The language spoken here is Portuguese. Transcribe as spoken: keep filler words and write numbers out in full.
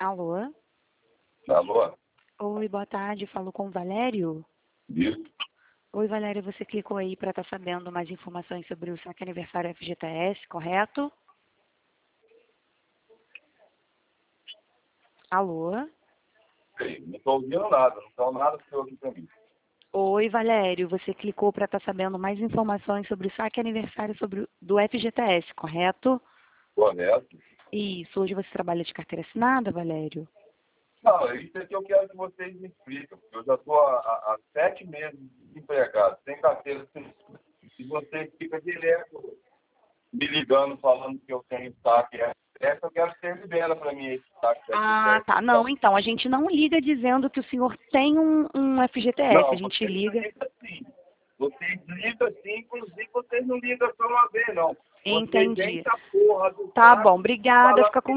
Alô? Alô? Oi, boa tarde. Falo com o Valério? Isso. Oi, Valério, você clicou aí para estar sabendo mais informações sobre o saque aniversário F G T S, correto? Alô? Ei, não estou ouvindo nada, não está nada seu aqui para mim. Oi, Valério, você clicou para estar sabendo mais informações sobre o saque aniversário sobre o- do F G T S, correto? Correto? Isso, hoje você trabalha de carteira assinada, Valério? Não, isso é que eu quero que vocês me expliquem, porque eu já estou há, há- há sete meses desempregado, sem carteira, sem... e vocês ficam direto me ligando, falando que eu tenho saque F G T S, eu quero que você libera para mim esse saque Ah, F G T S. tá. Não, então, a gente não liga dizendo que o senhor tem um, um F G T S, a Não, gente vocês liga... ligam sim. Vocês ligam sim, inclusive vocês não ligam só uma vez, não. Vocês Entendi. enchem a porra do Tá saco bom, obrigada, falando fica com